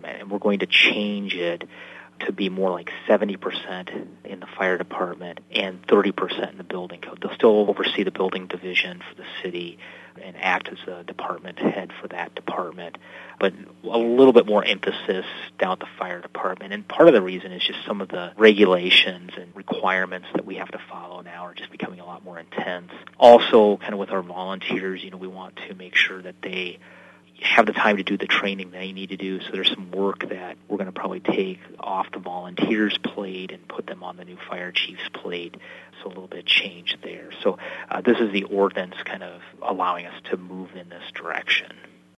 and we're going to change it to be more like 70% in the fire department and 30% in the building code. They'll still oversee the building division for the city and act as a department head for that department, but a little bit more emphasis down at the fire department. And part of the reason is just some of the regulations and requirements that we have to follow now are just becoming a lot more intense. Also, kind of with our volunteers, we want to make sure that they have the time to do the training they need to do. So there's some work that we're going to probably take off the volunteers' plate and put them on the new fire chief's plate. So a little bit of change there. So this is the ordinance kind of allowing us to move in this direction.